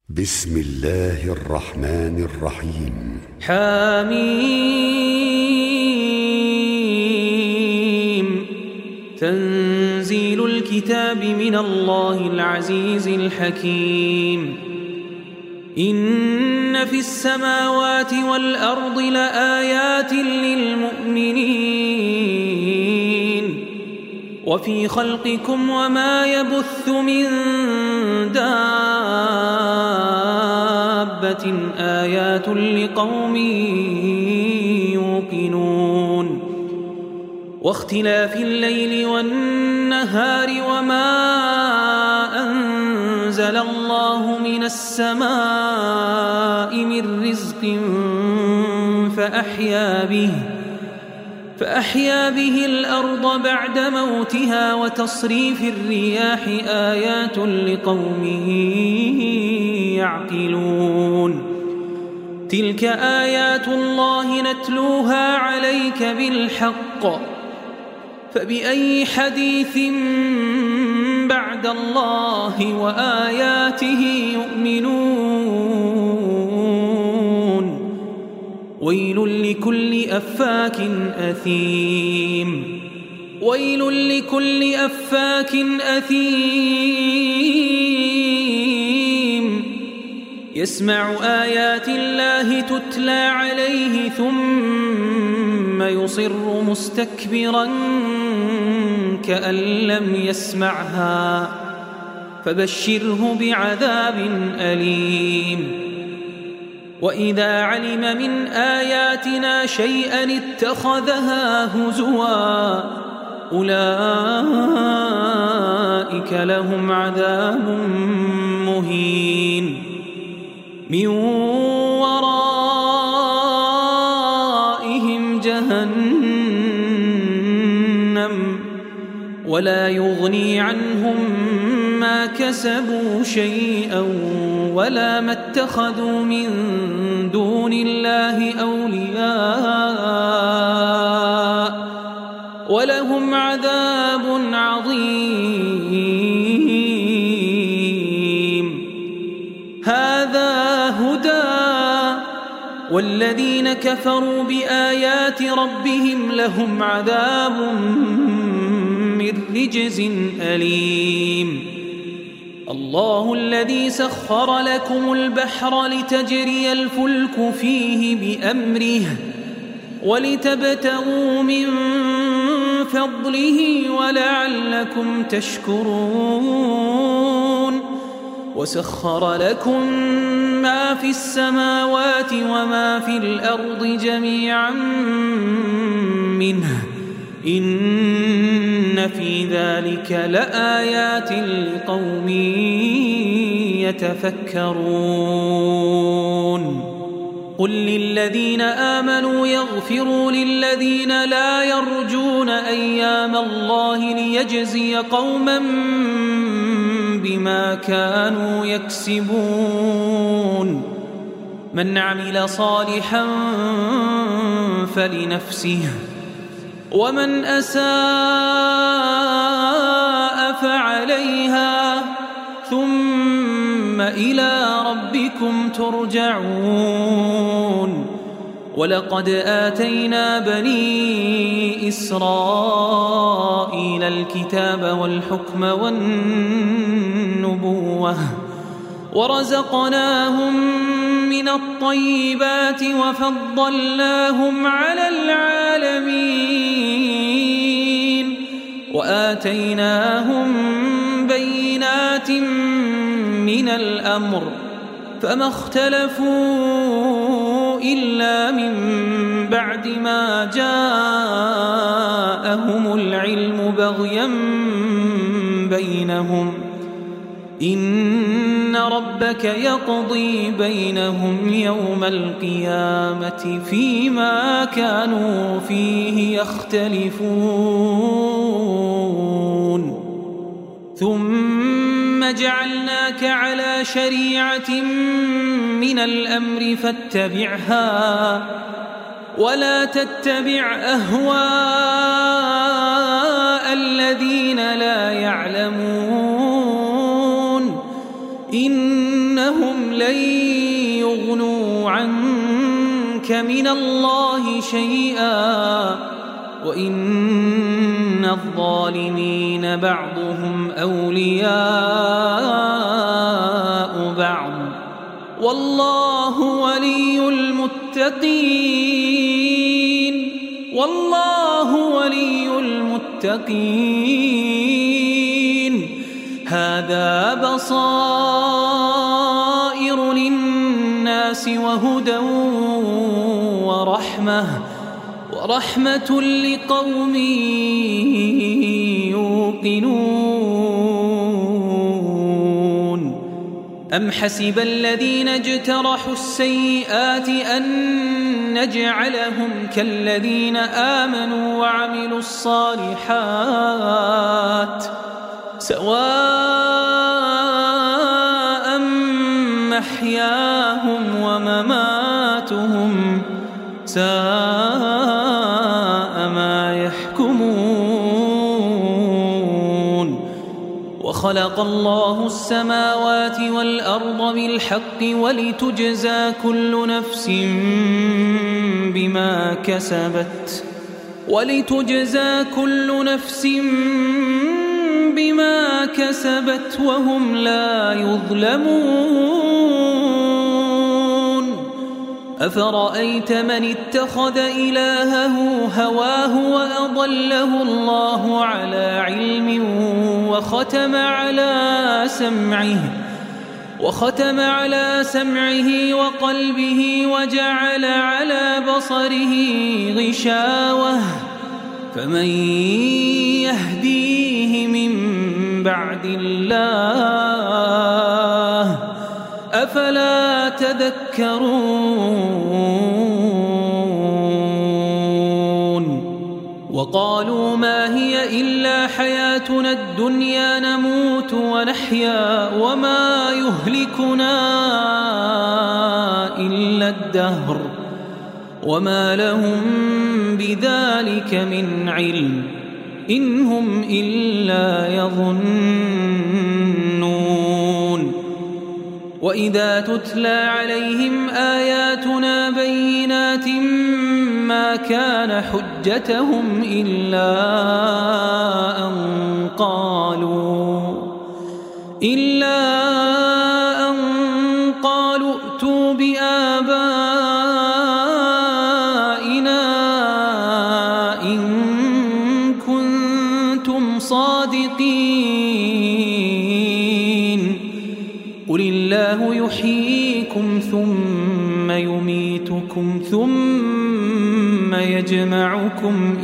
بسم الله الرحمن الرحيم. حميم. تنزيل الكتاب من الله العزيز الحكيم. إن في السماوات والأرض لآيات للمؤمنين وفي خلقكم وما يبث من دابة آيات لقوم يوقنون واختلاف الليل والنهار وما أنزل الله من السماء من رزق فأحيا به الأرض بعد موتها وتصريف الرياح آيات لقوم يعقلون. تلك آيات الله نتلوها عليك بالحق فبأي حديث بعد الله وآياته يؤمنون. ويل لكل أفاك أثيم. ويل لكل أفاك أثيم يسمع آيات الله تتلى عليه ثم يصر مستكبرا كأن لم يسمعها فبشره بعذاب أليم. وإذا علم من آياتنا شيئا اتخذها هزوا أولئك لهم عذاب مهين من ورائهم جهنم ولا يغني عنهم ما كسبوا شيئا ولا ما اتخذوا من دون الله أولياء ولهم عذاب عظيم. هذا هدى والذين كفروا بآيات ربهم لهم عذاب من رجز أليم. الله الذي سخر لكم البحر لتجري الفلك فيه بأمره ولتبتغوا من فضله ولعلكم تشكرون. وسخر لكم ما في السماوات وما في الأرض جميعا منه إن في ذلك لآيات لقوم يتفكرون. قل للذين آمنوا يغفروا للذين لا يرجون أيام الله ليجزي قوما بما كانوا يكسبون. من عمل صالحا فلنفسه ومن أساء فعليها ثم إلى ربكم ترجعون. ولقد آتينا بني إسرائيل الكتاب والحكم والنبوة ورزقناهم من الطيبات وفضلناهم على العالمين وآتيناهم بينات من الأمر فما اختلفوا إلا من بعد ما جاءهم العلم بغيا بينهم. إن ربك يقضي بينهم يوم القيامة فيما كانوا فيه يختلفون. ثم جعلناك على شريعة من الأمر فاتبعها ولا تتبع أهواء الذين لا يعلمون إنهم لن يغنوا عنك من الله شيئا وإن الظالمين بعضهم أولياء بعض والله ولي المتقين هذا بصائر للناس وهدى ورحمة لقوم يوقنون أم حسب الذين اجترحوا السيئات أن نجعلهم كالذين آمنوا وعملوا الصالحات سواء محياهم ومماتهم ساء ما يحكمون وخلق الله السماوات والأرض بالحق ولتجزى كل نفس بما كسبت وهم لا يظلمون أفرأيت من اتخذ إلهه هواه وأضله الله على علم وختم على سمعه وقلبه وجعل على بصره غشاوة فمن يهديه من بعد الله أفلا تذكرون وقالوا ما هي إلا حياتنا الدنيا نموت ونحيا وما يهلكنا إلا الدهر وما لهم بذلك من علم إن هم إلا يظنون وإذا تتلى عليهم آياتنا بينات ما كان حجتهم إلا أن قالوا ائتوا بآبائنا إن كنتم صادقين قل الله يحييكم ثم يميتكم ثم يجمعكم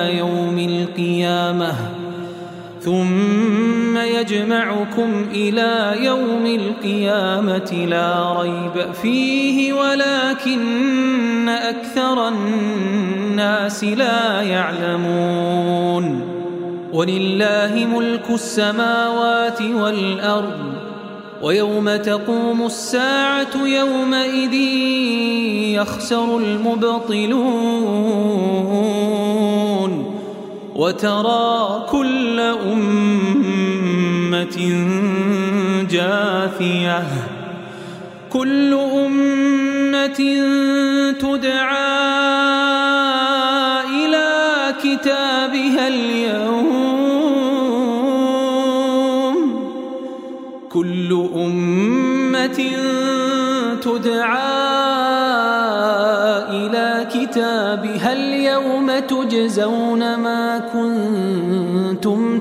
إلى يوم القيامة لا ريب فيه ولكن أكثر الناس لا يعلمون ولله ملك السماوات والأرض ويوم تقوم الساعة يومئذ يخسر المبطلون وترى كل أمة جاثية كل أمة تدعى إلى كتابها اليوم تجزون ما كنتم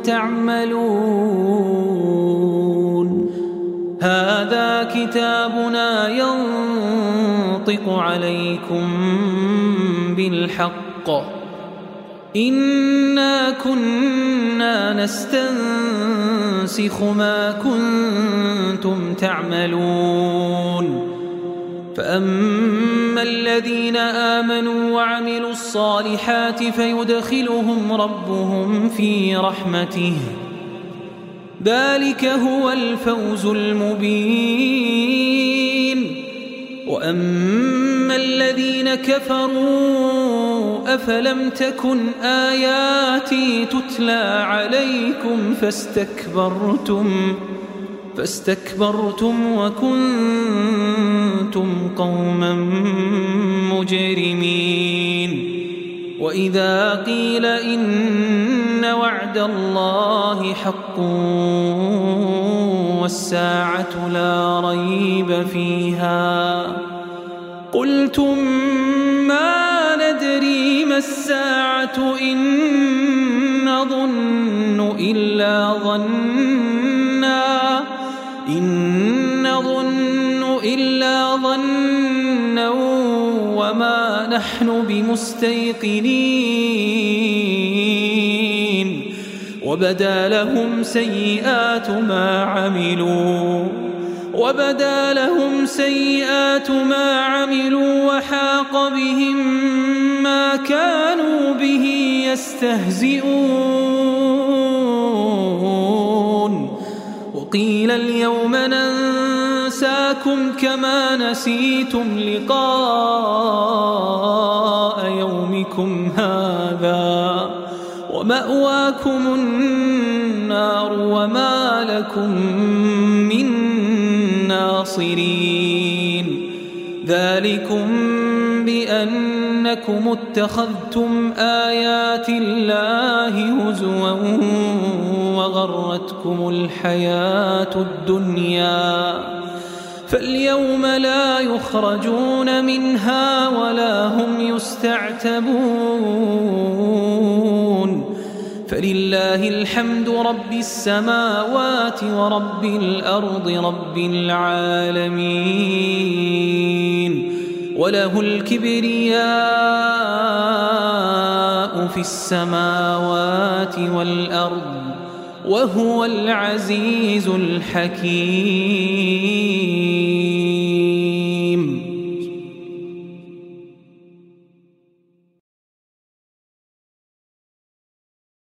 تعملون هذا كتابنا ينطق عليكم بالحق إنا كنا نستنسخ ما كنتم تعملون فأما الذين آمنوا وعملوا الصالحات فيدخلهم ربهم في رحمته ذلك هو الفوز المبين وأما الذين كفروا أفلم تكن آياتي تتلى عليكم فاستكبرتم وكنتم قوما مجرمين. وإذا قيل إن وعد الله حق والساعة لا ريب فيها قلتم ما ندري ما الساعة إن نظن إلا ظنا وما نحن بمستيقنين. وبدا لهم سيئات ما عملوا وحاق بهم ما كانوا به يستهزئون. وقيل اليوم ننساكم كما نسيتم لقاء يومكم هذا ومأواكم النار وما لكم من ناصرين. ذلكم بأنكم اتخذتم آيات الله هزوا وغرتكم الحياة الدنيا فاليوم لا يخرجون منها ولا هم يستعتبون. فلله الحمد رب السماوات ورب الأرض رب العالمين وله الكبرياء في السماوات والأرض وهو العزيز الحكيم.